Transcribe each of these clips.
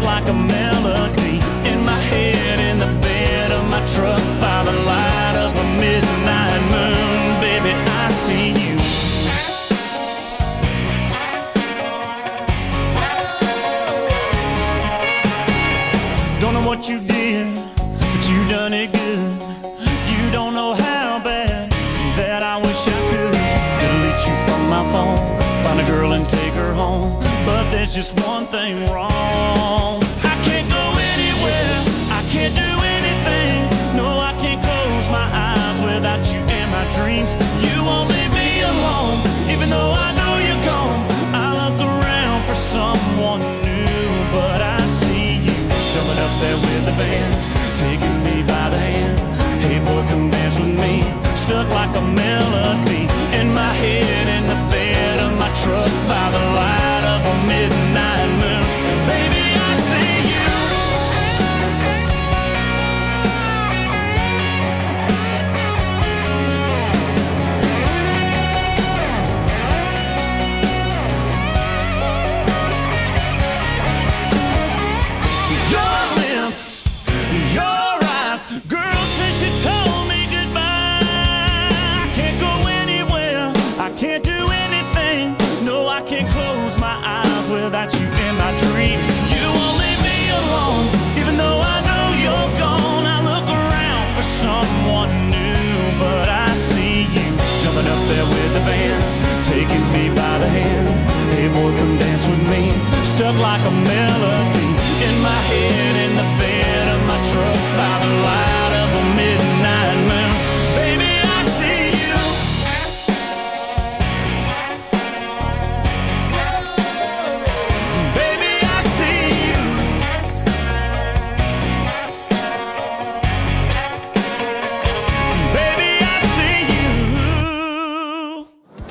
like a melody in my head, in the bed of my truck, by the light of a midnight moon. Baby, I see you. Don't know what you did, but you done it good. You don't know how bad that I wish I could delete you from my phone, find a girl and take her home. But there's just one thing wrong. I can't go anywhere, I can't do anything. No, I can't close my eyes without you in my dreams. You won't leave me alone, even though I know you're gone. I look around for someone new, but I see you jumping up there with the band, taking me by the hand. Hey boy, come dance with me. Stuck like a melody in my head, in the bed of my truck, by the light of a midnight moon. Baby, I see you. Your lips, your eyes, girl, since you told me goodbye, I can't go anywhere, I can't do anything. No, I can't close my eyes without you in my dreams. You won't leave me alone, even though I know you're gone. I look around for someone new, but I see you jumping up there with the band, taking me by the hand. Hey boy, come dance with me. Stuck like a melody in my head, in the bed of my truck, by the light of the midnight moon. Baby, I see you. Baby, I see you. Baby, I see you.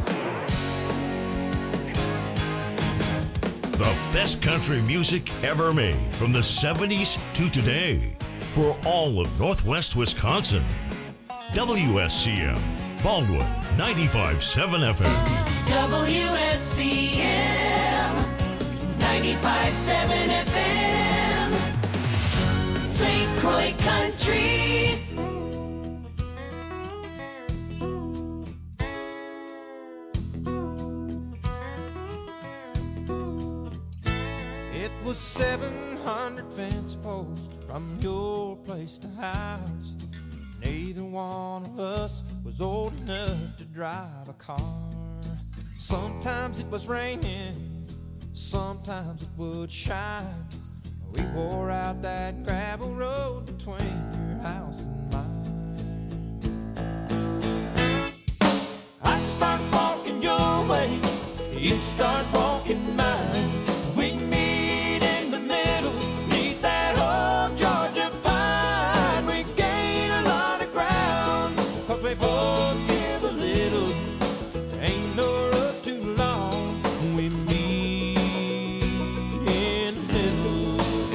The best country music ever made from the 70s to today for all of Northwest Wisconsin. WSCM, Baldwin, 95.7 FM. WSCM 95.7 FM St. Croix Country. It was 700 fence posts from your place to house. Neither one of us was old enough to drive a car. Sometimes it was raining, sometimes it would shine. We wore out that gravel road between your house and mine. I'd start walking your way, you'd start walking mine. We meet in the middle, neath that old Georgia pine. We gain a lot of ground, 'cause we both give a little. Ain't no road too long, we meet in the middle.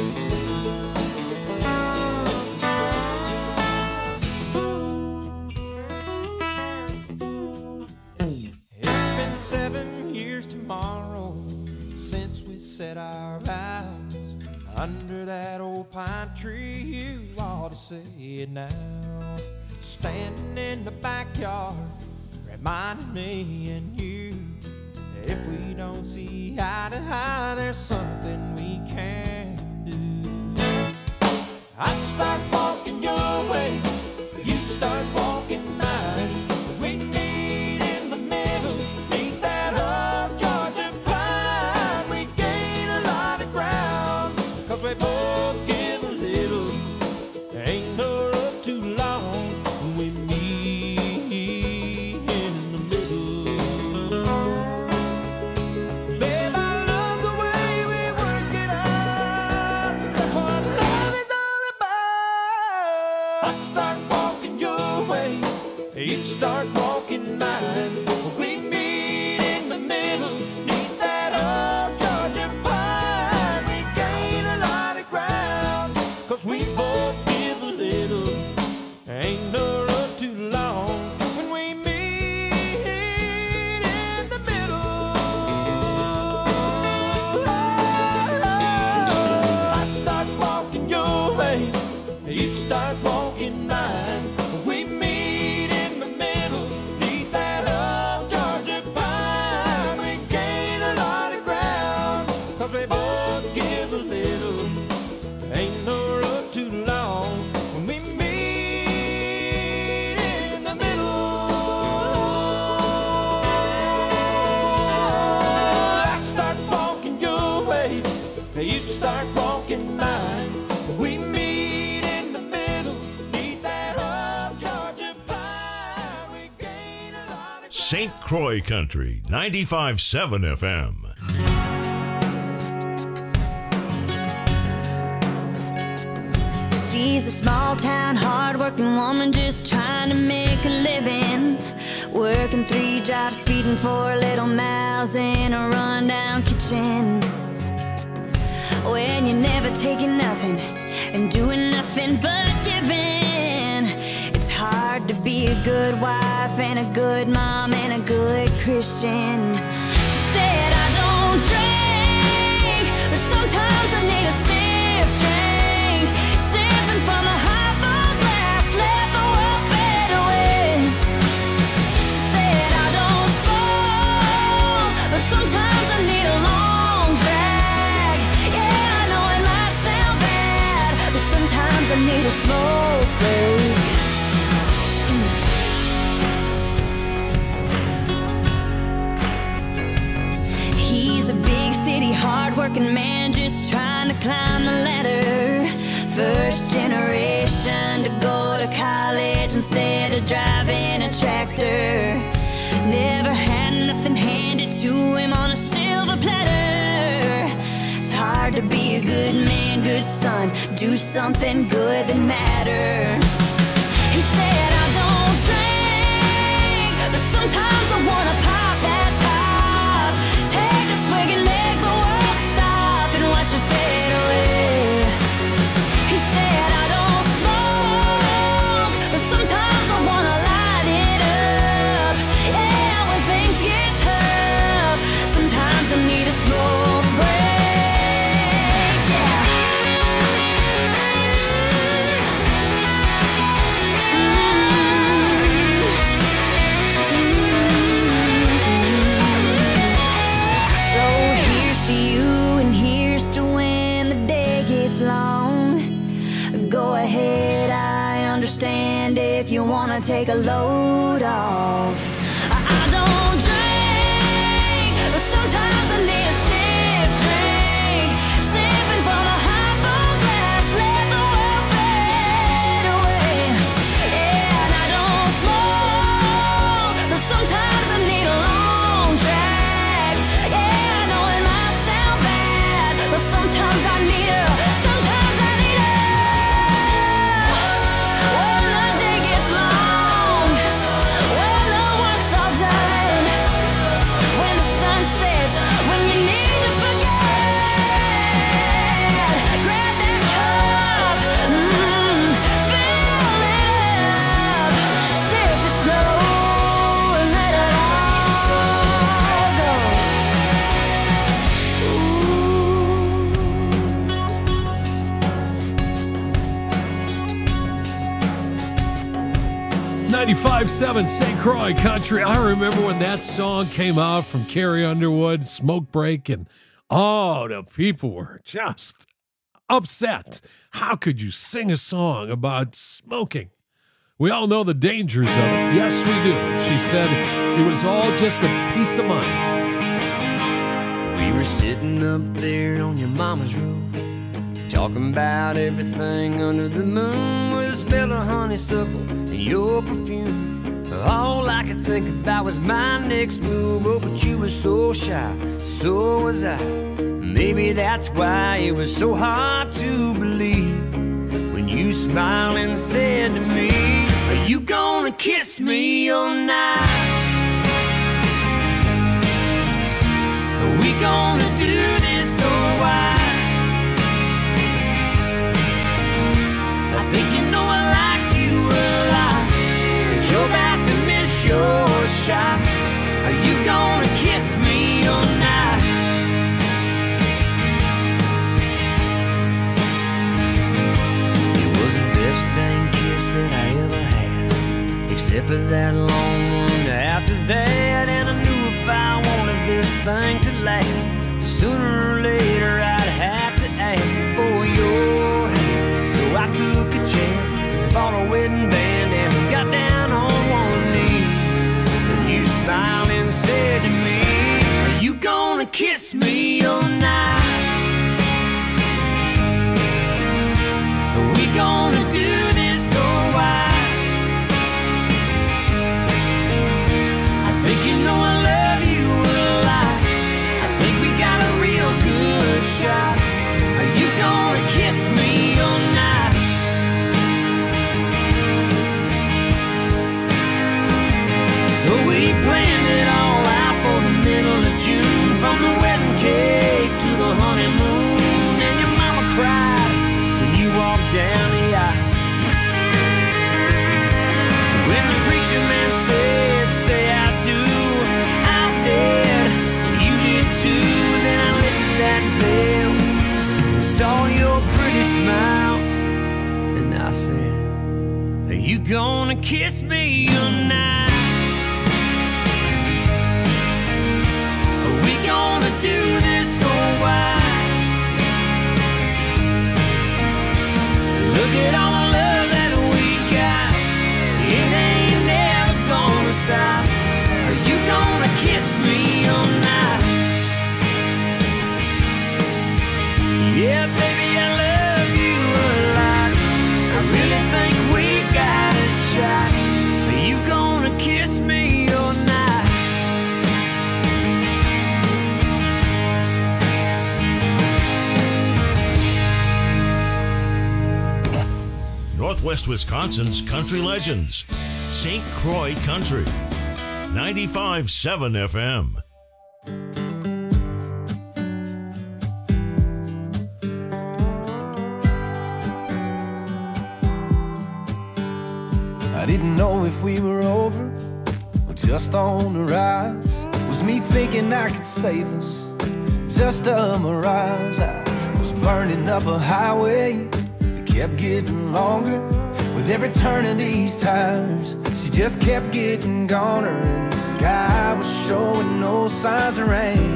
It's been 7 years tomorrow since we said our vows under that old pine tree. You ought to say it now. Standing in the backyard, reminding me and you, if we don't see eye to eye, there's something we can do. I'd start walking your way, you'd start walking mine. We meet in the middle, neath that old Georgia pine. We gain a lot of ground, 'cause we both give a little. Ain't no road too long, we meet in the middle. Babe, I love the way we work it out. That's what love is all about. I'd start walking your way, you'd start walking mine. We meet in the middle, neath that old Georgia pine. We gain a lot of ground. you'd start walking mine. We meet in the middle, neath that old Georgia pine. We gain a lot of ground, 'cause we both give a little. Ain't no road too long when we meet in the middle. I start walking your way, you start walking mine. We meet in the middle, neath that old Georgia pine. We gain a lot of St. Croix Country, 95.7 FM. She's a small town, hard-working woman just trying to make a living. Working 3 jobs, feeding 4 little mouths in a rundown kitchen. When you're never taking nothing and doing nothing but giving, it's hard to be a good wife and a good mom and a good Christian. She said, I don't drink, but sometimes I need a stiff drink. Sipping from a highball glass, let the world fade away. She said, I don't smoke, but sometimes I need a long drag. Yeah, I know it might sound bad, but sometimes I need a smoke break. He's a big city, hard-working man just trying to climb the ladder. First generation to go to college instead of driving a tractor. Never had nothing handed to him on a silver platter. It's hard to be a good man, good son, do something good that matters. He said, I don't drink, but sometimes I wanna pop that top. Take a swig and make the world stop and watch it fade away. He said, I don't smoke, but sometimes I wanna light it up. Yeah, when things get tough, sometimes I need a smoke break. Yeah. So here's to you and here's to when the day gets long. Go ahead, I understand if you wanna take a load off. I don't drink, but sometimes I need a stiff drink. Sipping from a highball glass, let the world fade away. Yeah, and I don't smoke, but sometimes I need a long drag. Yeah, I know it might sound bad, but sometimes I need a, sometimes I need a. When the day gets long, when the work's all done, when the sun sets, when you need to forget, grab that cup, fill it up, sip it slow and let it all go. Ooh. 95.7 St. Croix Country. I remember when that song came out from Carrie Underwood, Smoke Break, and the people were just upset. How could you sing a song about smoking? We all know the dangers of it. Yes, we do. She said it was all just a peace of mind. We were sitting up there on your mama's roof, talking about everything under the moon, with a smell of honeysuckle and your perfume. All I could think about was my next move. Oh, but you were so shy, so was I. Maybe that's why it was so hard to believe when you smiled and said to me, are you gonna kiss me all night? Are we gonna do this or why? I think you know I like you a lot, but you're about to miss your shot. Are you gonna kiss me all night? It was the headed for that long one after that. And I knew if I wanted this thing to last, sooner or later I'd have to ask for your hand. So I took a chance, bought a wedding band, and got down on one knee. And you smiled and said to me, are you gonna kiss me all night? Are we gonna do this or why? I think you know I love you a lot. I think we got a real good shot. Are you gonna kiss me all night? So we planned it all out for the middle of June, from the wedding cake to the honeymoon. And your mama cried when you walked down the aisle. When the preacher man said, say I do, I did, you did too. Then I lifted that veil, saw your pretty smile, and I said, are you gonna kiss me tonight? Are we gonna do this or why? Look at all the love that we got, it ain't never gonna stop. Are you gonna kiss me all night? Yeah, baby, I love you a lot. I really think we got a shot. Are you gonna kiss me all night? Northwest Wisconsin's country legends. St. Croix Country. 95.7 FM. I didn't know if we were over or just on the rise. Was me thinking I could save us just a mirage? I was burning up a highway that kept getting longer with every turn of these tires. She just kept getting goner, and the sky was showing no signs of rain.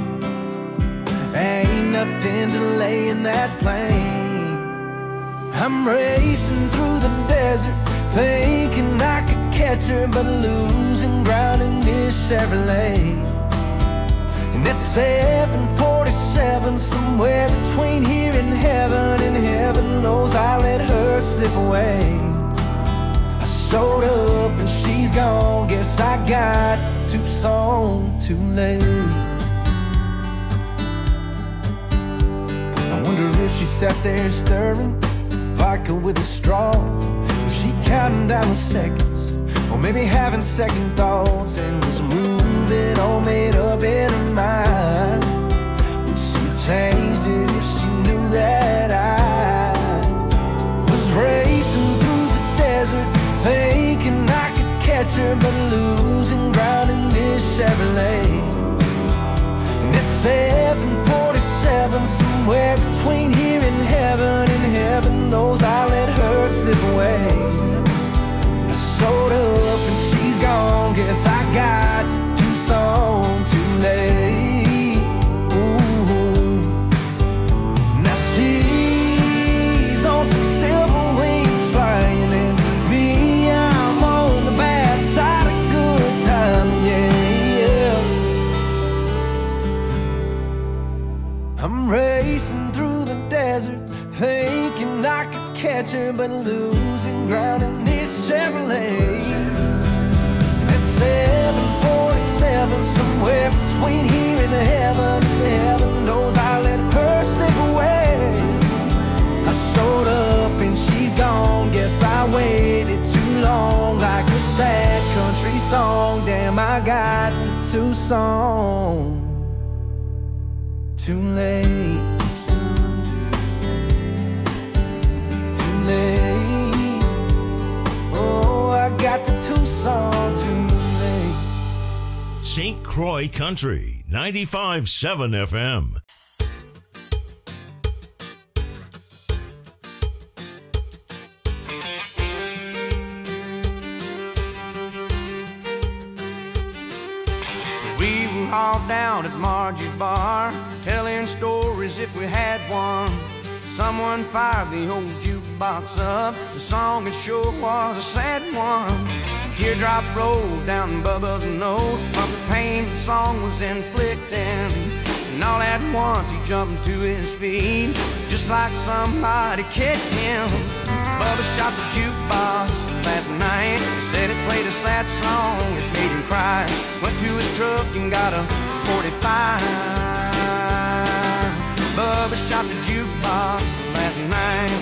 Ain't nothing delaying that plane. I'm racing through the desert, thinking I could catch her, but losing ground in this Chevrolet. And at 747, somewhere between here and heaven knows I let her slip away. I showed up and she's gone, guess I got to Tucson too late. I wonder if she sat there stirring vodka with a straw. Was she counting down the seconds, or maybe having second thoughts, and was moving all made up in her mind? Would she have changed it if she knew that I was racing through the desert, thinking I could catch her, but losing ground in this Chevrolet? And at 747, somewhere between here and heaven knows I let her slip away. I showed up and she's gone, guess I got to Tucson too late. Ooh. Now she's on some silver wings flying, and me, I'm on the bad side of good time, yeah. I'm racing through the desert, thinking I could catch her, but losing ground in this Chevrolet. At 747, somewhere between here and heaven knows I let her slip away. I showed up and she's gone, guess I waited too long, like a sad country song. Damn, I got to Tucson too late. Oh, I got to Tucson too late. St. Croix Country, 95.7 FM. all down at Margie's bar, telling stories if we had one. Someone fired the old jukebox up. The song it sure was a sad one. A teardrop rolled down Bubba's nose from the pain the song was inflicting. And all at once he jumped to his feet, just like somebody kicked him. Bubba shot the jukebox last night. He said it played a sad song, it made him cry. Went to his truck and got a 45. Bubba shot the jukebox last night.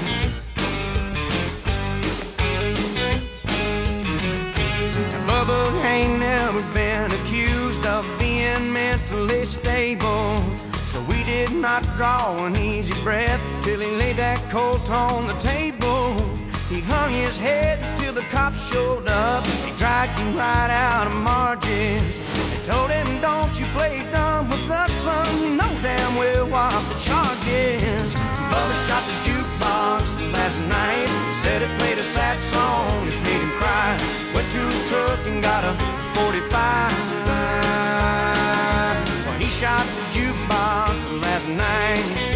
Now, Bubba ain't never been accused of being mentally stable, so we did not draw an easy breath till he laid that Colt on the table. He hung his head till the cops showed up. They dragged him right out of Margie's. They told him, don't you play dumb with us, son. You know damn well what the charge is. Bubba shot the jukebox last night. Said it played a sad song, it made him cry. Went to his truck and got a 45. Well, he shot the jukebox last night.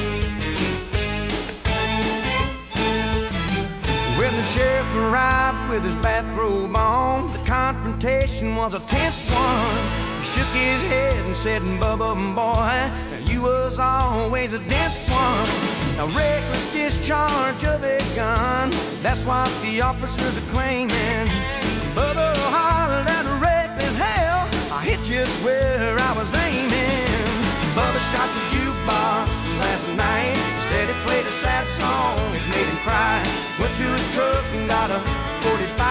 When the sheriff arrived with his bathrobe on, the confrontation was a tense one. He shook his head and said, Bubba, boy, you was always a dense one. A reckless discharge of a gun, that's what the officers are claiming. Bubba hollered at a reckless hell, I hit just where I was aiming. Bubba shot the jukebox last night. He said it played a sad song, it made him cry. Went to his truck and got a 45.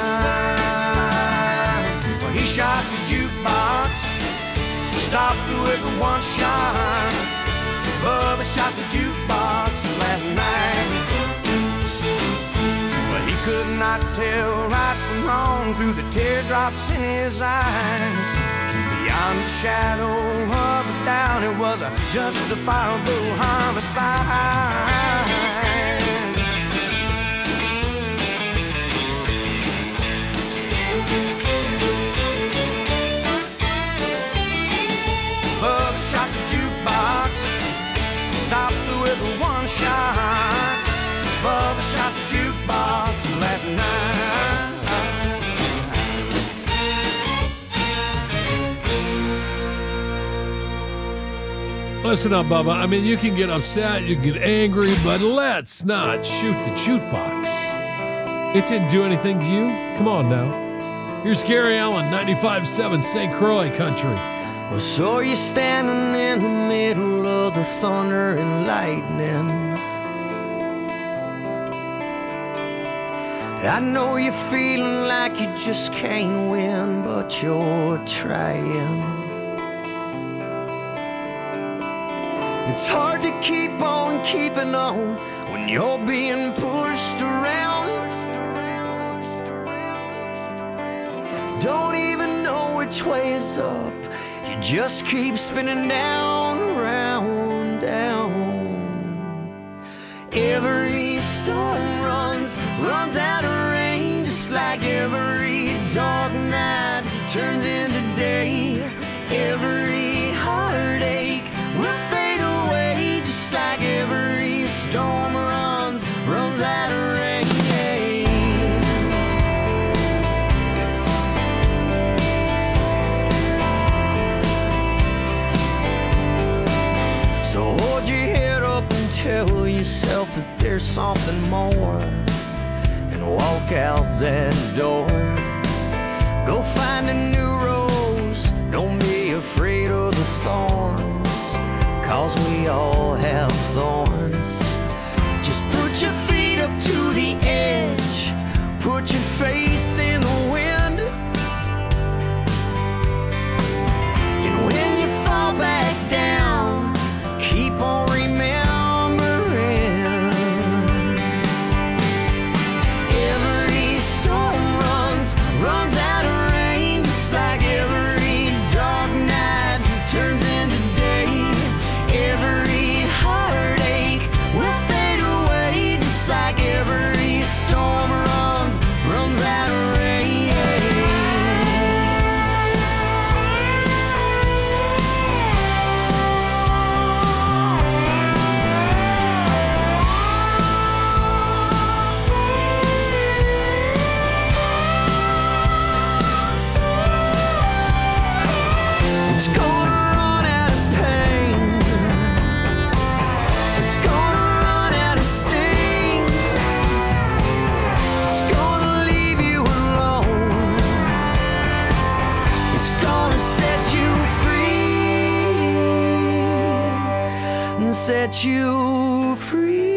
Well, he shot the jukebox, stopped through it with one shot. Bubba shot the jukebox last night. Well, he could not tell right from wrong through the teardrops in his eyes. Beyond the shadow of a doubt, it was a justifiable homicide. Bubba shot the jukebox, stopped through it with one shot. Bubba shot the jukebox last night. Listen up, Bubba. I mean, you can get upset, you can get angry, but let's not shoot the jukebox. It didn't do anything to you. Come on now. Here's Gary Allen, 95.7 St. Croix Country. Well, so you're standing in the middle of the thunder and lightning. I know you're feeling like you just can't win, but you're trying. It's hard to keep on keeping on when you're being pushed around. Don't even know which way is up. You just keep spinning down, round, down. Every storm runs out of rain, just like every dark night turns into day. Every heartache will fade away, just like every storm runs out of rain. So hold your head up and tell yourself that there's something more, and walk out that door. Go find a new rose, don't be afraid of the thorns, 'cause we all have thorns. Just put your feet up to the edge, put your face in the wind, and when you fall back down, keep on remembering. Every storm runs out of rain, just like every dark night turns into day. Every heartache will set you free.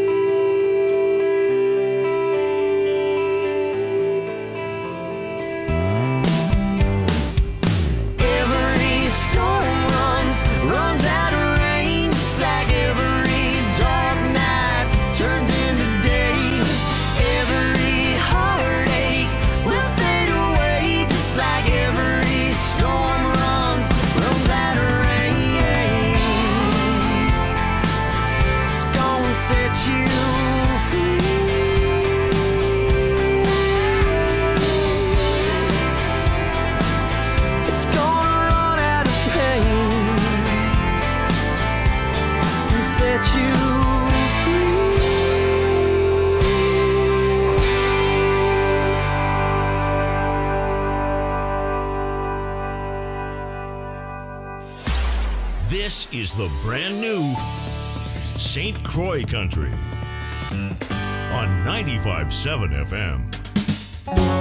Every storm runs out of rain, just like every dark night turns into day. Every heartache will fade away, just like every storm runs out of rain. It's gonna set you free. It's gonna run out of pain and set you This is the brand new St. Croix Country on 95.7 FM.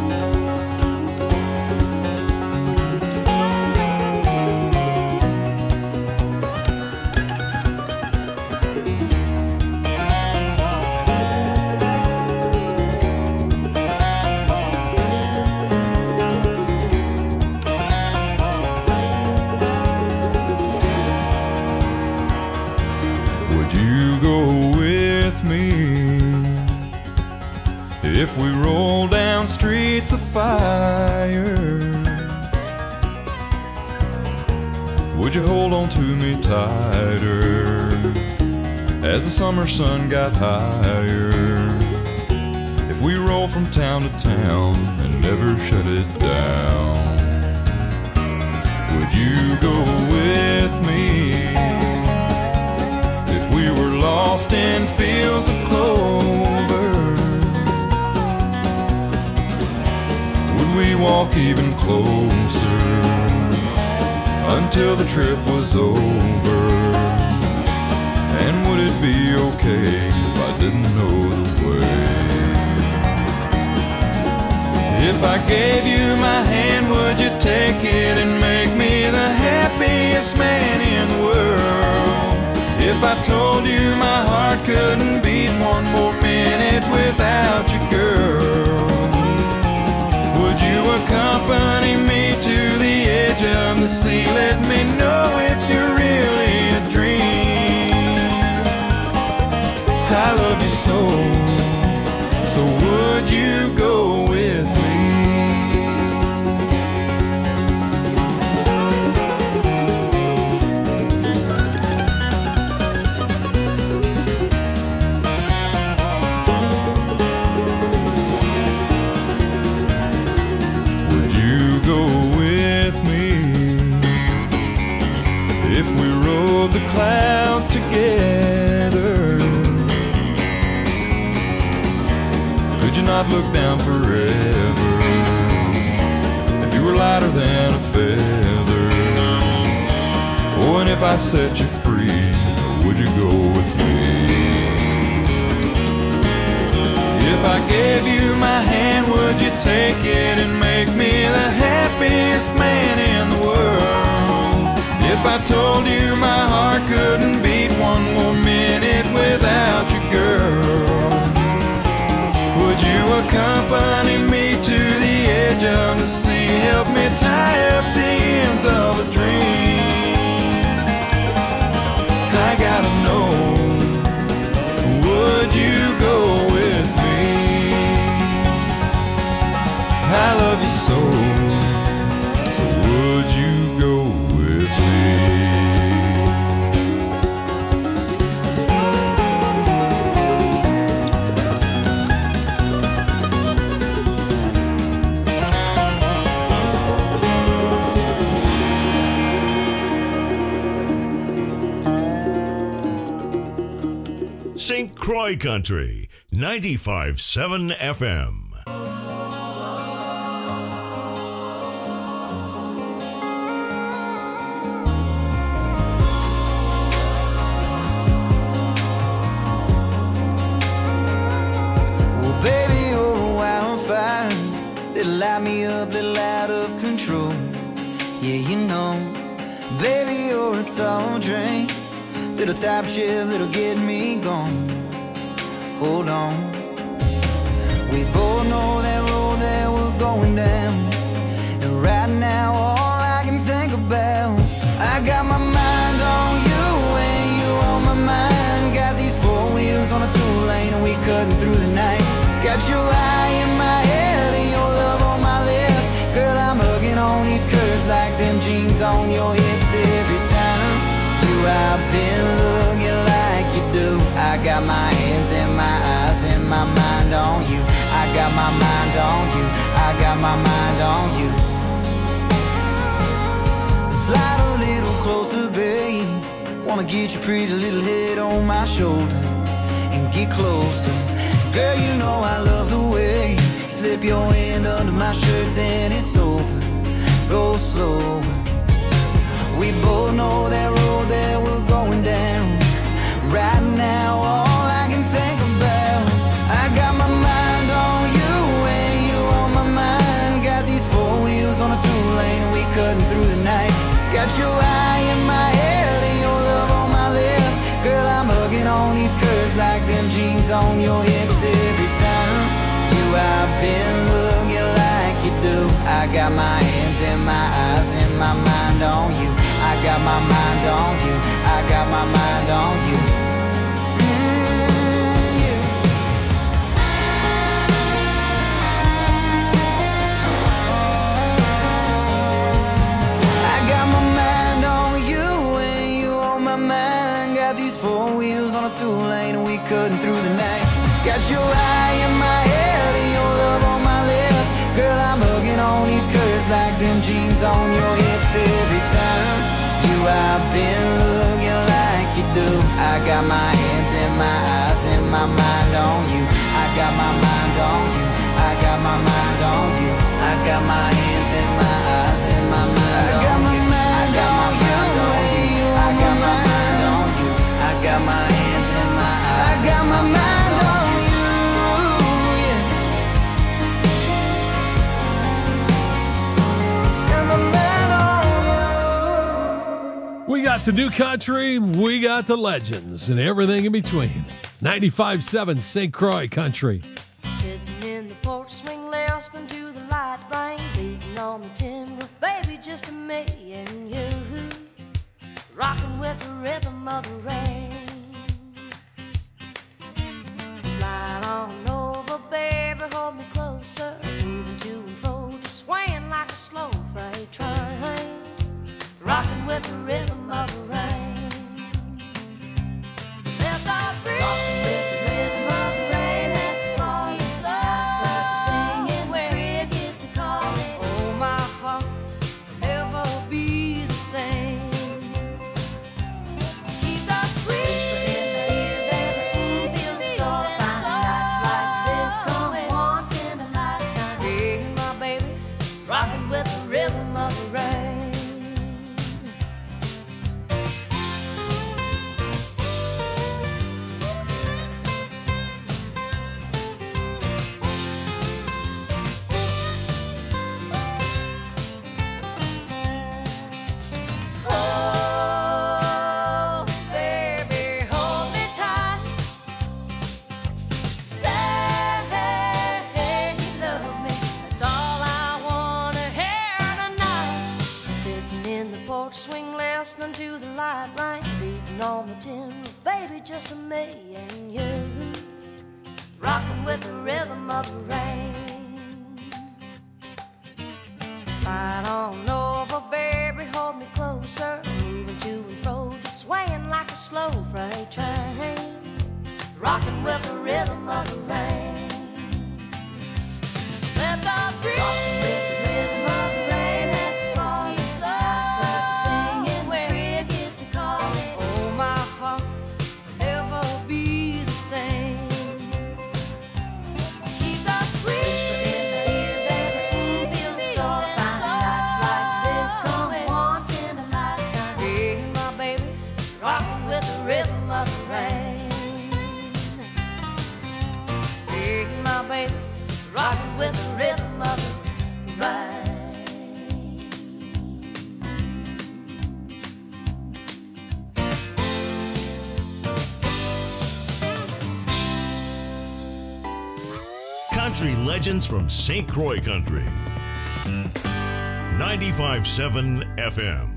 Would you go with me if we roll down streets of fire? Would you hold on to me tighter as the summer sun got higher? If we roll from town to town and never shut it down, would you go with me? We were lost in fields of clover, would we walk even closer until the trip was over? And would it be okay if I didn't know the way? If I gave you my hand, would you take it and make me the happiest man in the world? If I told you my heart couldn't beat one more minute without you, girl, would you accompany me to the edge of the sea? Let me know if you're really a dream. I love you so, so would you go with me? The clouds together, could you not look down forever if you were lighter than a feather? Oh, and if I set you free, would you go with me? If I gave you my hand, would you take it and make me the happiest man in the world? If I told you my heart couldn't beat one more minute without you, girl, would you accompany me to the edge of the sea? Help me tie up the ends of a dream. I gotta know, would you go with me? I love you so, so would you go with me? St. Croix Country, 95.7 FM. Well, baby, you're a wildfire, little light me up, little out of control. Yeah, you know, baby, you're a tall drink, little tap shift, little get me gone. Hold on. We both know that road that we're going down. And right now all I can think about, I got my mind on you and you on my mind. Got these four wheels on a two-lane and we cutting through the night. Got your eye in my head and your love on my lips. Girl, I'm hugging on these curves like them jeans on your hips. Every time you I've been looking like you do. I got my hands and my eyes and my mind on you. I got my mind on you. I got my mind on you. Slide a little closer, babe. Wanna get your pretty little head on my shoulder and get closer. Girl, you know I love the way you slip your hand under my shirt, then it's over. Go slower. We both know that road that we're going down. Right now, all I can think about, I got my mind on you and you on my mind. Got these four wheels on a two-lane and we cutting through the night. Got your eye in my head and your love on my lips. Girl, I'm hugging on these curves like them jeans on your hips. Every time you I've been looking like you do. I got my hands and my eyes and my mind on you. I got my mind on you. I got my mind on you. Yeah. I got my mind on you and you on my mind. Got these four wheels on a two-lane and we cutting through the night. Got your eye in my head and your love on my lips. Girl, I'm hugging on these curves like them jeans on your hips. Every time you I've been looking like you do. I got my hands and my eyes and my mind on you. I got my mind on you. I got my mind on you. I got my hands and my eyes and my mind on you. I got my mind on you. I got my mind on you. I got my hands and my eyes. I got my mind on you. We got the new country, we got the legends, and everything in between. 95.7 St. Croix Country. Sitting in the porch swing, listening to the light rain beating on the tin roof, baby, just me and you, rocking with the rhythm of the rain. Slide on over, baby, hold me closer, moving to and fro, just swaying like a slow freight train. Rocking with the rhythm of the rain. So let the breeze. Rocking with the rhythm of the rain. Let's fall in love. To singing where it gets a calling. Oh, my heart will never be the same. Keep the sweet whisper in the ear, baby. Feels so fine. Nights like this come once in a lifetime. Yeah, my baby, rocking with the rhythm of the rain. Listening to the light rain beating on the tin roof, baby, just me and you, rocking with the rhythm of the rain. Slide on over, baby, hold me closer, moving to and fro, just swaying like a slow freight train, rocking with the rhythm of the rain. Let the breeze. Rocking with the rhythm of the rain. Let's fall in love. To singing where it gets a calling. Oh, my heart will never be the same. Keep the sweet whisper in the ear, baby. Feels so fine. Nights like this come once in a lifetime. Yeah, my baby, rocking with the rhythm of the rain. Yeah, my baby, rocking with the rhythm of the rain. country legends from St. Croix Country. 95.7 FM.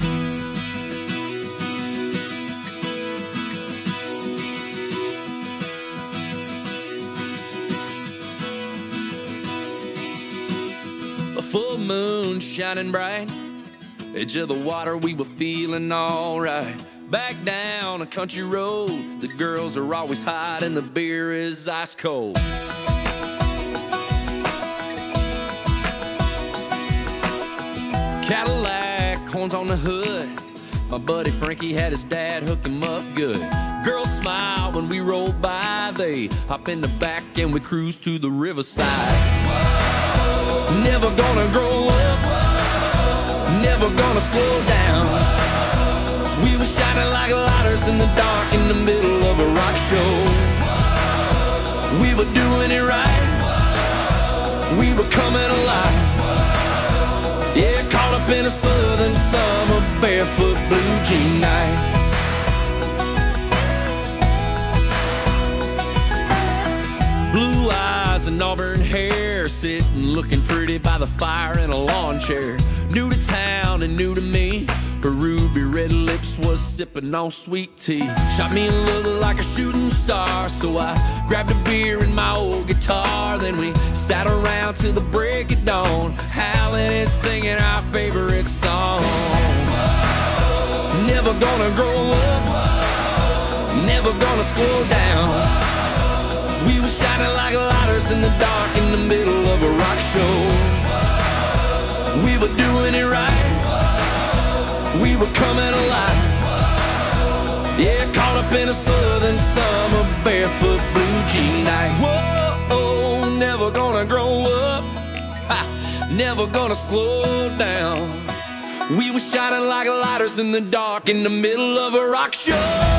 A full moon shining bright, edge of the water, we were feeling alright. Back down a country road, the girls are always hot and the beer is ice cold. Cadillac, horns on the hood, my buddy Frankie had his dad hook him up good. Girls smile when we roll by, they hop in the back and we cruise to the riverside. Never gonna grow up, never gonna slow down. We were shining like lighters in the dark in the middle of a rock show. We were doing it right, we were coming alive. Yeah, caught up in a southern summer, barefoot blue jean night. Blue eyes and auburn hair, sitting looking pretty by the fire in a lawn chair. New to town and new to me, her ruby red lips was sipping on sweet tea. Shot me a look like a shooting star, so I grabbed a beer and my old guitar. Then we sat around till the break of dawn, howling and singing our favorite song. Never gonna grow up, never gonna slow down. We were shining like lighters in the dark in the middle of a rock show. We were doing it right, we were coming alive. Yeah, caught up in a southern summer, barefoot blue jean night. Whoa, never gonna grow up, ha, never gonna slow down. We were shining like lighters in the dark in the middle of a rock show.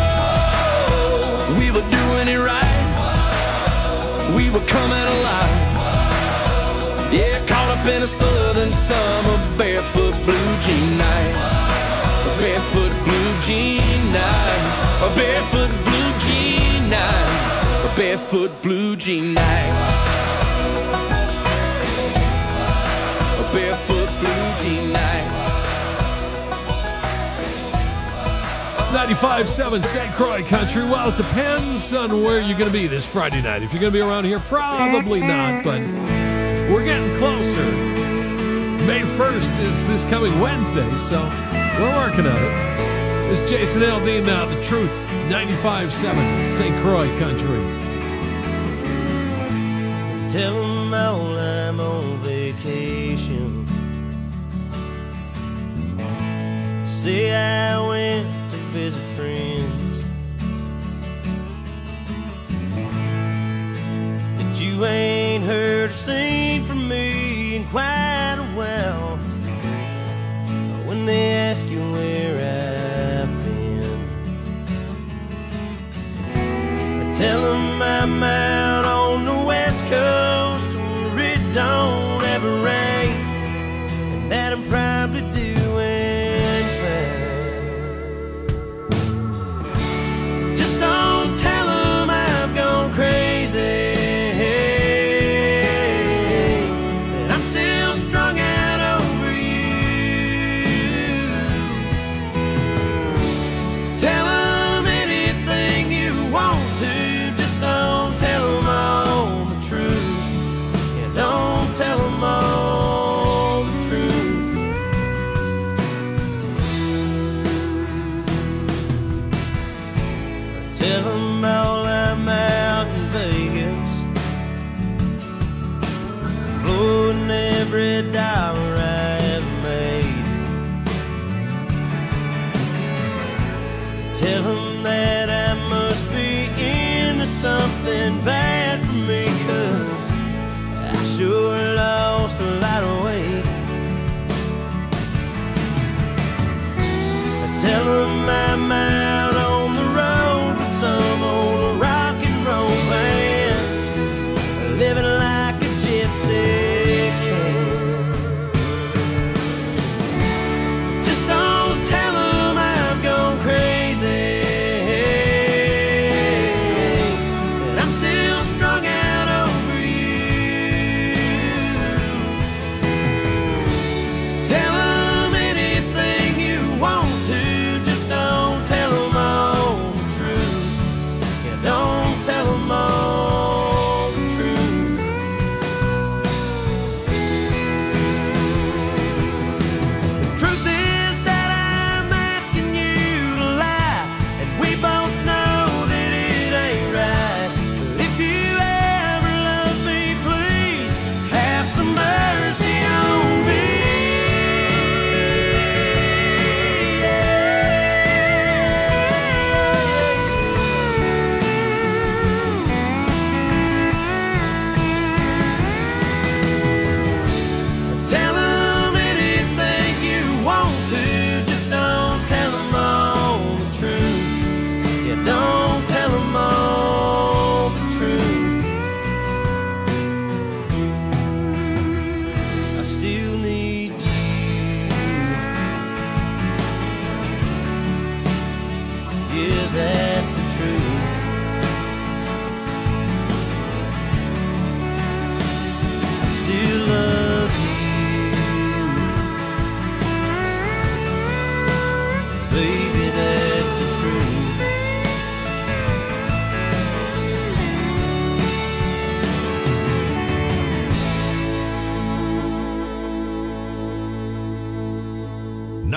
We were doing it right, we were coming alive. Yeah, caught up in a southern summer, barefoot blue jean night. A barefoot blue jean night, a barefoot blue jean night, a barefoot blue jean night, a barefoot blue jean night. 95.7 St. Croix Country. Well, it depends on where you're going to be this Friday night. If you're going to be around here, probably not, but we're getting closer. May 1st is this coming Wednesday, so we're working on it. It's Jason Aldean now, The Truth, 95.7 St. Croix Country. Tell them all I'm on vacation. Say I went to visit friends, that you ain't heard or seen from me in quite a while. When they ask you where I've been, I tell them I'm out on the west coast where it don't ever rain, and that I'm probably doing fine. Just don't tell them I've gone crazy, that I'm still strung out over you. Tell them anything you want to, just don't tell them all the truth. Yeah, don't tell them all the truth. Tell them all I'm out in Vegas, blowing every dollar I ever made. Tell them that I must be into something bad for me, 'cause I sure lost a lot of weight. Tell them I'm out on the road with some old rock and roll band, living like a gypsy can. Just don't tell them I've gone crazy, that I'm still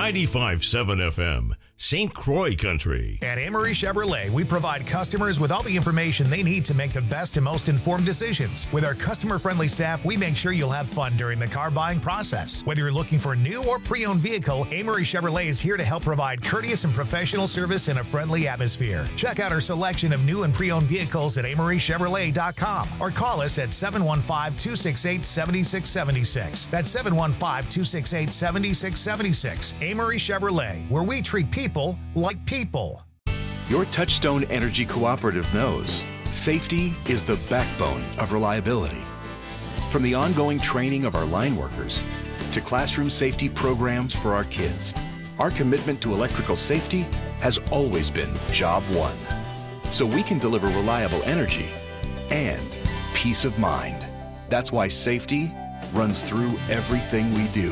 95.7 FM, St. Croix Country. At Amory Chevrolet, we provide customers with all the information they need to make the best and most informed decisions. With our customer-friendly staff, we make sure you'll have fun during the car buying process. Whether you're looking for a new or pre-owned vehicle, Amory Chevrolet is here to help provide courteous and professional service in a friendly atmosphere. Check out our selection of new and pre-owned vehicles at AmoryChevrolet.com or call us at 715-268-7676. That's 715-268-7676. Amory Chevrolet, where we treat people like people. Your Touchstone Energy Cooperative knows safety is the backbone of reliability. From the ongoing training of our line workers to classroom safety programs for our kids, our commitment to electrical safety has always been job one. So we can deliver reliable energy and peace of mind. That's why safety runs through everything we do.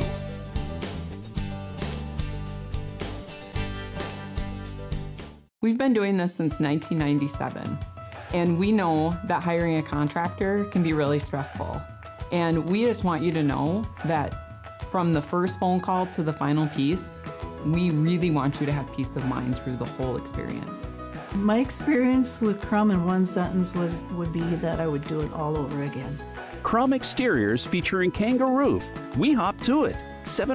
We've been doing this since 1997, and we know that hiring a contractor can be really stressful. And we just want you to know that from the first phone call to the final piece, we really want you to have peace of mind through the whole experience. My experience with Crum in one sentence would be that I would do it all over again. Crum Exteriors featuring Kangaroo. We hop to it.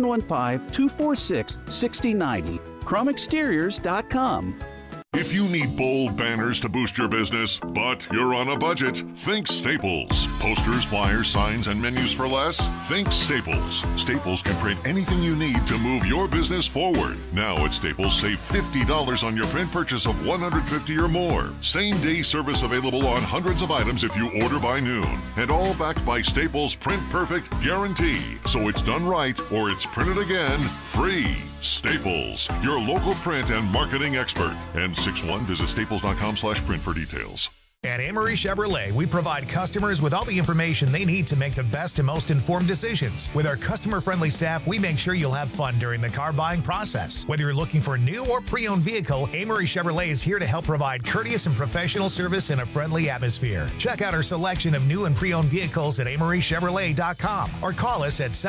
715-246-6090. CrumExteriors.com. If you need bold banners to boost your business, but you're on a budget, think Staples. Posters, flyers, signs, and menus for less? Think Staples. Staples can print anything you need to move your business forward. Now at Staples, save $50 on your print purchase of $150 or more. Same-day service available on hundreds of items if you order by noon. And all backed by Staples' Print Perfect guarantee. So it's done right or it's printed again free. Staples, your local print and marketing expert. And 6-1, visit staples.com/print for details. At Amory Chevrolet, we provide customers with all the information they need to make the best and most informed decisions. With our customer-friendly staff, we make sure you'll have fun during the car buying process. Whether you're looking for a new or pre-owned vehicle, Amory Chevrolet is here to help provide courteous and professional service in a friendly atmosphere. Check out our selection of new and pre-owned vehicles at AmoryChevrolet.com or call us at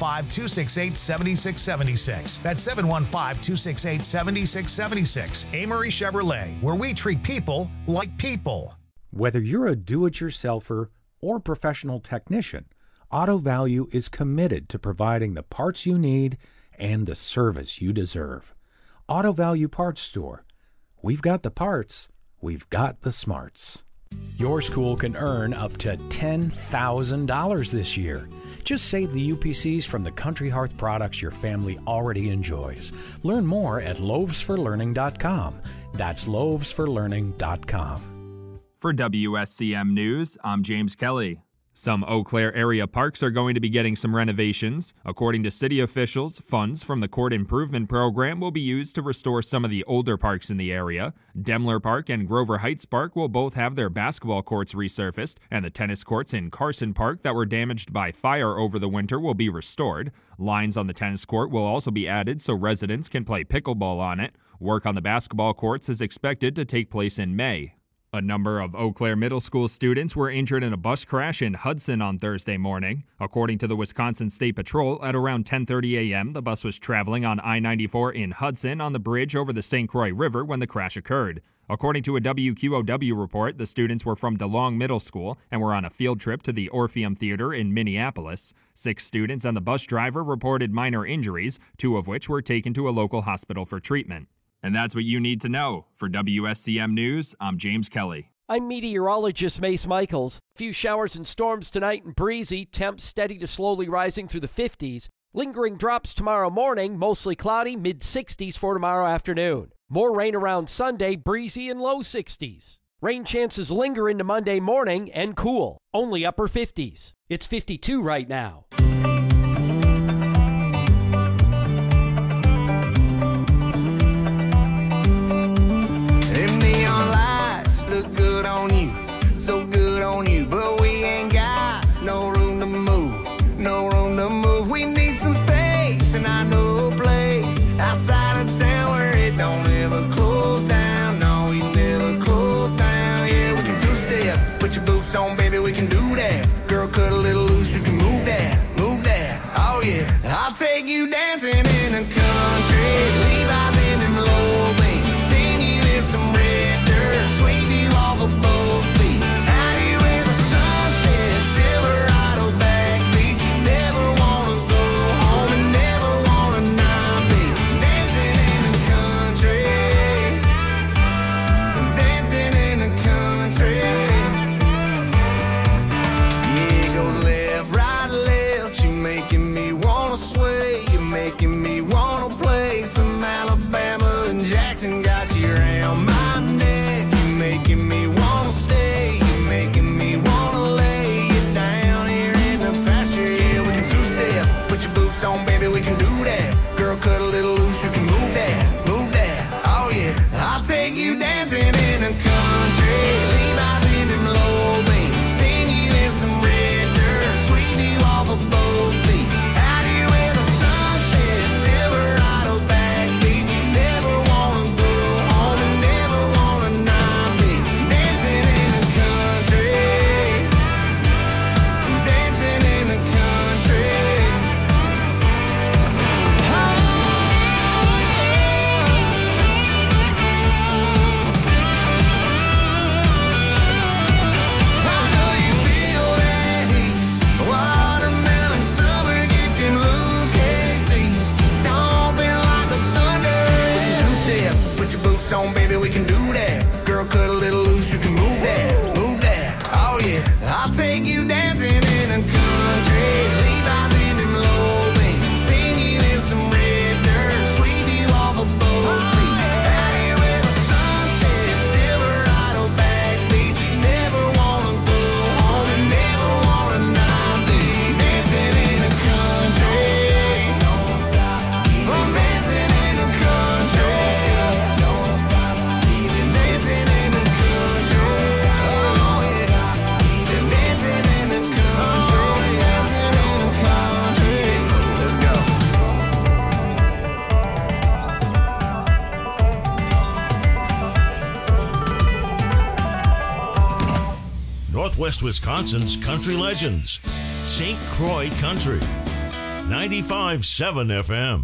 715-268-7676. That's 715-268-7676. Amory Chevrolet, where we treat people like people. Whether you're a do-it-yourselfer or professional technician, Auto Value is committed to providing the parts you need and the service you deserve. Auto Value Parts Store. We've got the parts, we've got the smarts. Your school can earn up to $10,000 this year. Just save the UPCs from the Country Hearth products your family already enjoys. Learn more at loavesforlearning.com. That's loavesforlearning.com. For WSCM News, I'm James Kelly. Some Eau Claire area parks are going to be getting some renovations. According to city officials, funds from the Court Improvement Program will be used to restore some of the older parks in the area. Demler Park and Grover Heights Park will both have their basketball courts resurfaced, and the tennis courts in Carson Park that were damaged by fire over the winter will be restored. Lines on the tennis court will also be added so residents can play pickleball on it. Work on the basketball courts is expected to take place in May. A number of Eau Claire Middle School students were injured in a bus crash in Hudson on Thursday morning. According to the Wisconsin State Patrol, at around 10:30 a.m., the bus was traveling on I-94 in Hudson on the bridge over the St. Croix River when the crash occurred. According to a WQOW report, the students were from DeLong Middle School and were on a field trip to the Orpheum Theater in Minneapolis. 6 students and the bus driver reported minor injuries, 2 of which were taken to a local hospital for treatment. And that's what you need to know. For WSCM News, I'm James Kelly. I'm meteorologist Mace Michaels. Few showers and storms tonight and breezy, temps steady to slowly rising through the 50s. Lingering drops tomorrow morning, mostly cloudy, mid-60s for tomorrow afternoon. More rain around Sunday, breezy and low 60s. Rain chances linger into Monday morning and cool, only upper 50s. It's 52 right now. Look good on you, so good on you, but we ain't got no room to move, no room to move. We need some space, and I know a place outside of town where it don't ever close down. No, we never close down. Yeah, we can two-step, put your boots on, baby, we can do that. Girl, cut a little loose, you can move that, move that. Oh yeah, I'll take you dancing in the country. I'll take you dancing in the country. Levi's in them low beams. Spin you in some red dirt. Sweep you off a boat feet. Out here where the sun sets. Silverado backbeat. You never wanna go home and never wanna not be dancing in the country. Don't stop. I'm dancing in the country. Don't stop. Keep it dancing in the country. Oh yeah. Keep it dancing in the country. Dancing in the country. Let's go. Northwest Wisconsin's country legends. St. Croix Country. 95.7 FM.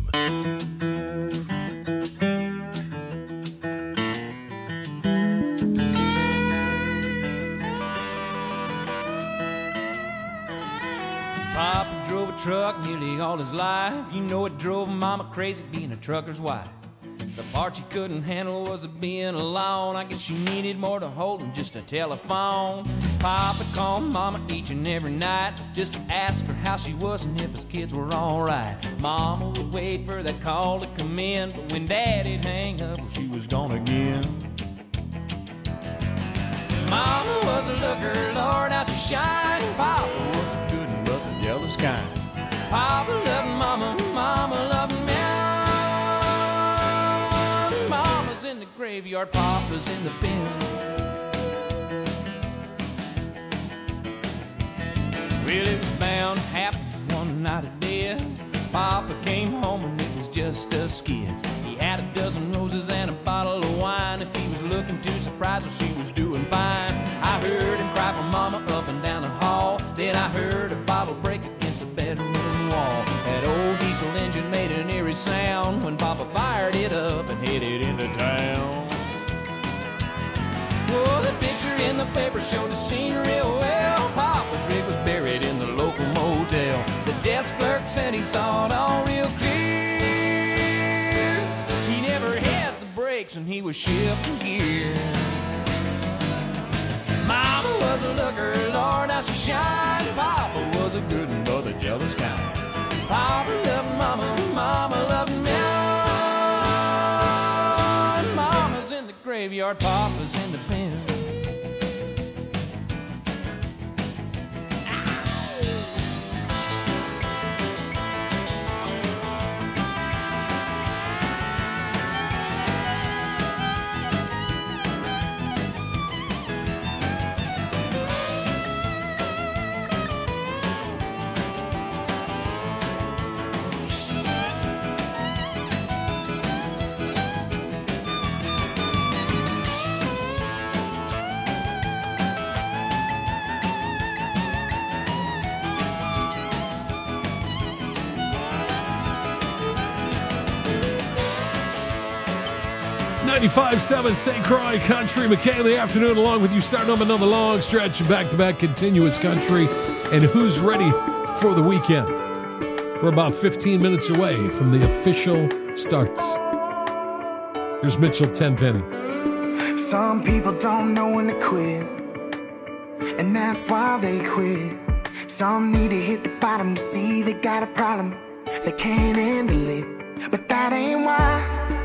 Papa drove a truck nearly all his life. You know it drove Mama crazy being a trucker's wife. The part she couldn't handle was being alone. I guess she needed more to hold than just a telephone. Papa called Mama each and every night just to ask her how she was and if his kids were alright. Mama would wait for that call to come in, but when Daddy'd hang up, well, she was gone again. Mama was a looker, Lord, how she shined. Papa was a good and but the jealous kind. Papa loved Mama, Mama loved me. Mama's in the graveyard, Papa's in the pen. Well, it was bound to happen one night of death. Papa came home and it was just us kids. He had a dozen roses and a bottle of wine. If he was looking too surprised, well, she was doing fine. I heard him cry for Mama up and down the hall. Then I heard a bottle break against the bedroom wall. That old diesel engine made an eerie sound when Papa fired it up and headed into town. Oh, the picture in the paper showed the scene real well. Papa's rig was buried in the local motel. The desk clerk said he saw it all real clear. He never had the brakes and he was shifting gear. Mama was a looker, Lord, how she shined. Papa was a good one, but the jealous kind. Papa loved Mama, Mama loved me. Mama's in the graveyard, Papa's in the pen. 95.7 St. Croix Country. McKay in the afternoon along with you, starting up another long stretch of back-to-back continuous country. And who's ready for the weekend? We're about 15 minutes away from the official starts. Here's Mitchell Tenpenny. Some people don't know when to quit, and that's why they quit. Some need to hit the bottom to see they got a problem. They can't handle it, but that ain't why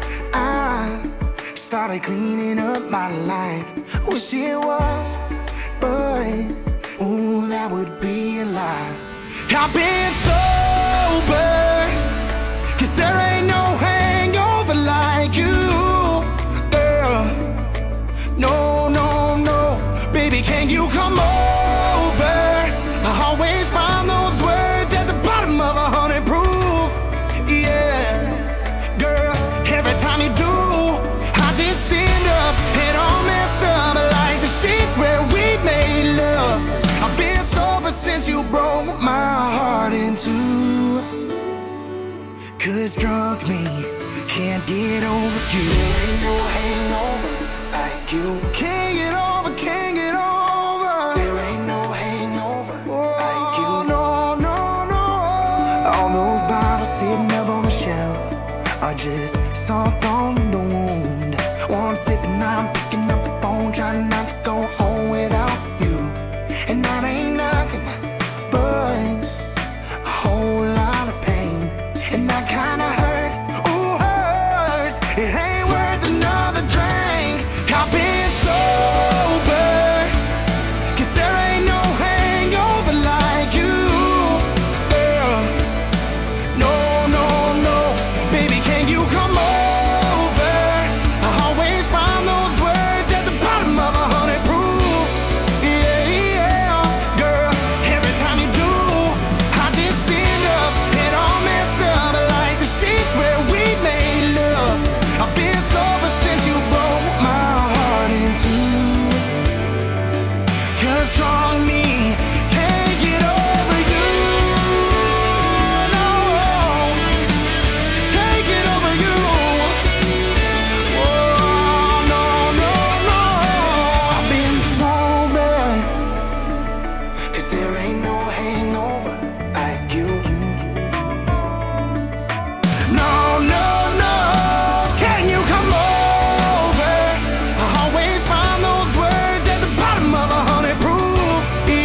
I started cleaning up my life. Wish it was, but ooh, that would be a lie. I've been sober, 'cause there ain't no hangover like you, girl. No, no, no, baby, can you come over? I always find those words at the bottom of 100 proof. Yeah, girl, every time you do, I just stand up and all messed up like the sheets where we made love. I've been sober since you broke my heart in two. 'Cause drunk me can't get over you. There ain't no hangover like you. Can't get over, can't get over. There ain't no hangover like you. No, no, no. All those bottles sitting up on the shelf are just salt on the wound. One sip and I'm picking up the phone, trying not to go home without you. And that ain't there ain't no hangover like you. No, no, no, can you come over? I always find those words at the bottom of a 100 proof.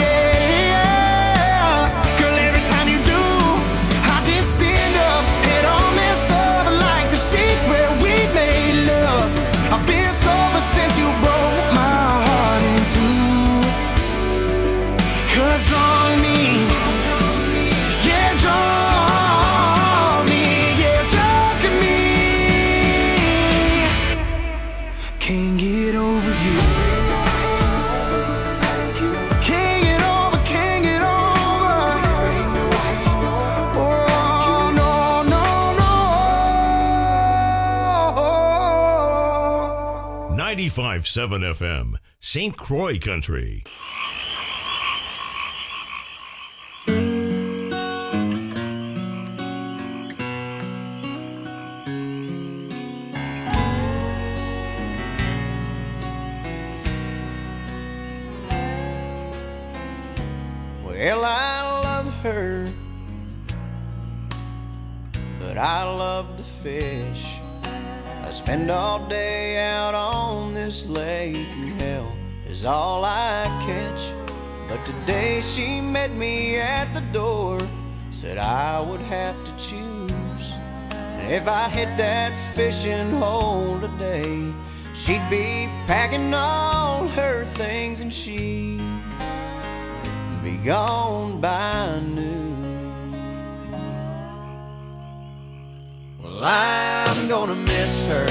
Yeah, girl, every time you do, I just end up head all messed up like the sheets where we made love. I've been sober since you broke my heart in two. 'Cause draw me, yeah, draw me, yeah, talk to me. Can't get over you. Can't get over, can't get over. Oh, no, no, no. 95.7 FM, St. Croix Country. Well, I love her, but I love to fish. I spend all day out on this lake, and hell is all I catch. But today she met me at the door, said I would have to choose. And if I hit that fishing hole today, she'd be packing all her things and she'd be gone by noon. Well, I'm gonna miss her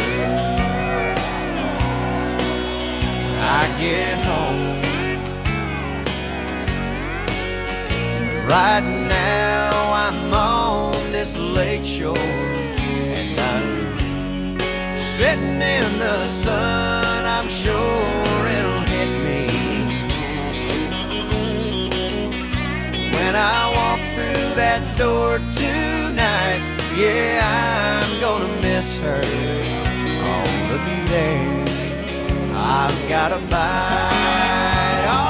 when I get home. Right now I'm on this lake shore, and I'm sitting in the sun. I'm sure it'll hit me when I walk through that door tonight. Yeah, I'm gonna miss her. Oh, looky there, I've got a bite. All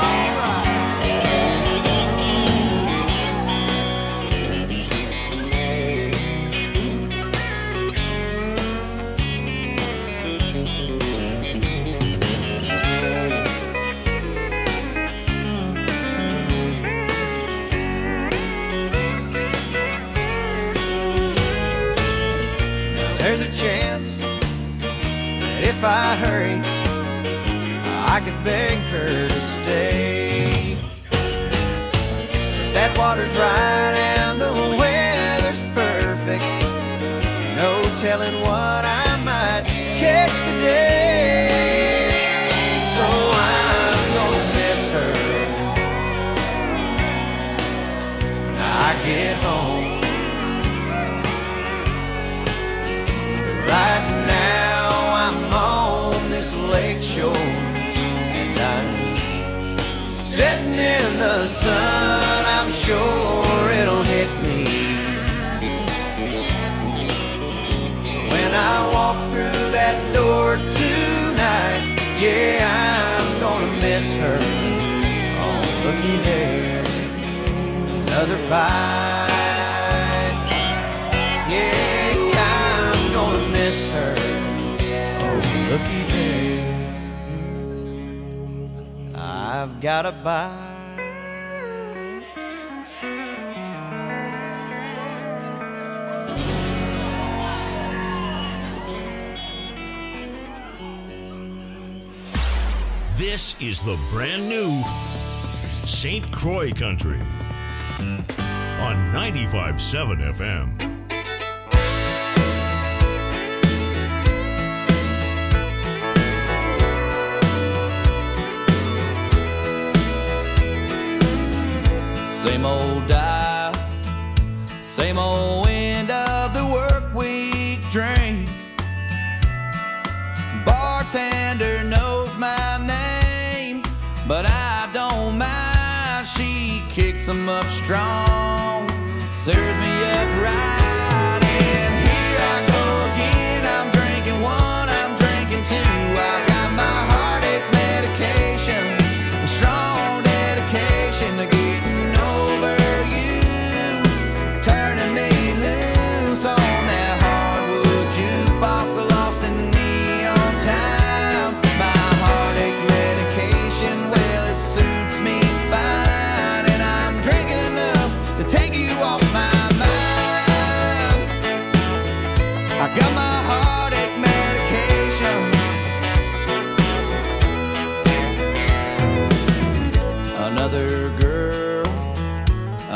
there's a chance that if I hurry, I could beg her to stay. That water's right and the weather's perfect. No telling what I might catch today. So I'm gonna miss her when I get home. Right now I'm on this lake shore, and I'm sitting in the sun. I'm sure it'll hit me when I walk through that door tonight. Yeah, I'm gonna miss her. Oh, looky there, another bite. Yeah, I'm gonna miss her. Oh, looky there, I've got a bite. This is the brand new St. Croix Country on 95.7 FM. Same old dial, same old end of the work week drink. Bartender knows my name, but I don't mind. She kicks them up strong, serves me up right, and here I go again. I'm drinking one, I'm drinking two. I got my heartache medication, a strong dedication to getting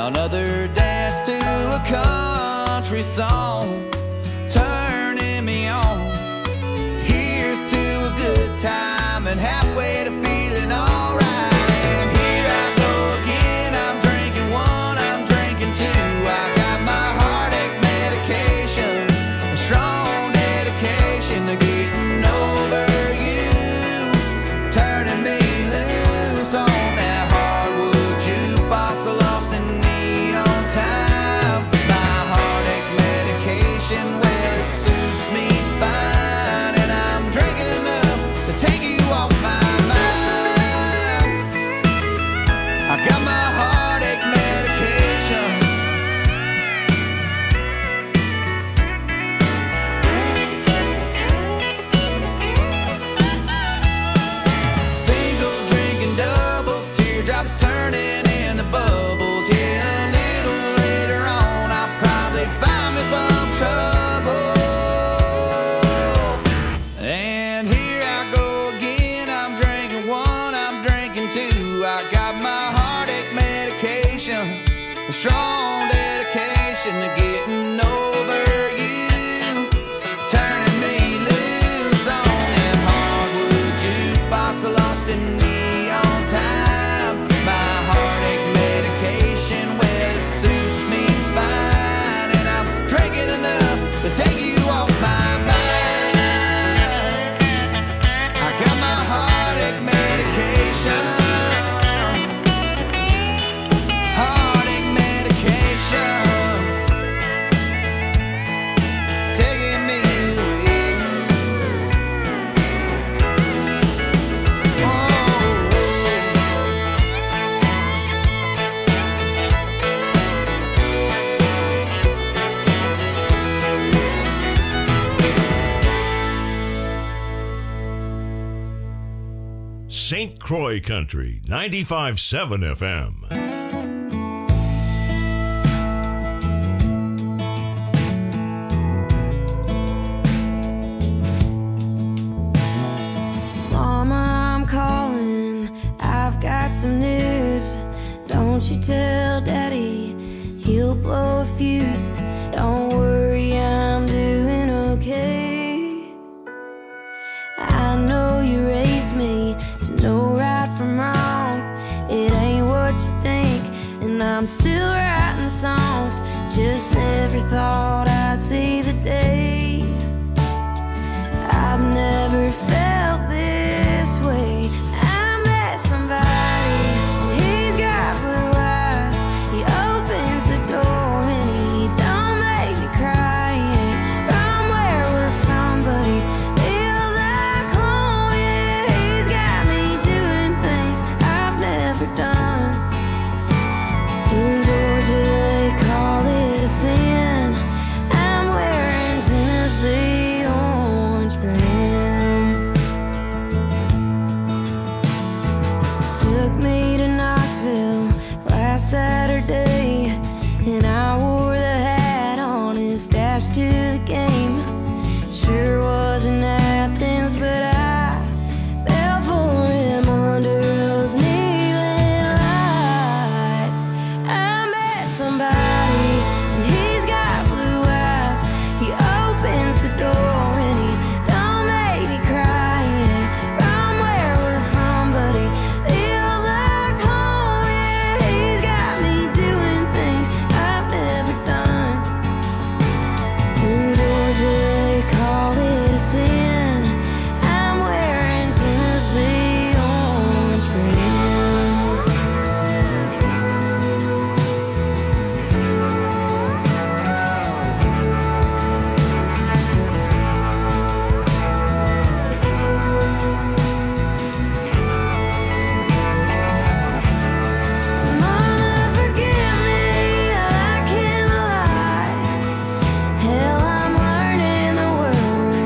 Another dance to a country song, turning me on. Here's to a good time and halfway to feeling alright. And here I go again, I'm drinking one, I'm drinking two. I got my heartache medication, a strong dedication to getting over you, turning me loose on that hardwood jukebox, lost in neon time. My heartache medication, well, it suits me fine, and I'm drinking enough to take you off my mind. I got my heartache medication. Single drinking doubles, teardrops turning into bubbles. Yeah, a little later on, I'll probably find me some trouble. And here I go again, I'm drinking one, I'm drinking two. I got my heartache medication, a strong dedication to getting over you, turning me loose on that hardwood jukebox, lost in neon time. My heartache medication, well, it suits me fine, and I'm drinking enough to take you off my mind. I got my heartache medication, heartache medication, taking me away. St. Croix Country, 95.7 FM. Mama, I'm calling. I've got some news. Don't you tell Daddy, he'll blow a fuse. Don't worry, I'm doing okay. I know you raised me to know right from wrong. It ain't what you think, and I'm still writing songs. Just never thought I'd see the day. I've never felt this way. I met somebody, and he's got blue eyes. He opens the door and he don't make me cry. He ain't from where we're from, but he feels like home. Yeah, he's got me doing things I've never done. In Georgia they call it a sin. I'm wearing Tennessee orange for him. Took me to Knoxville last Saturday, and I wore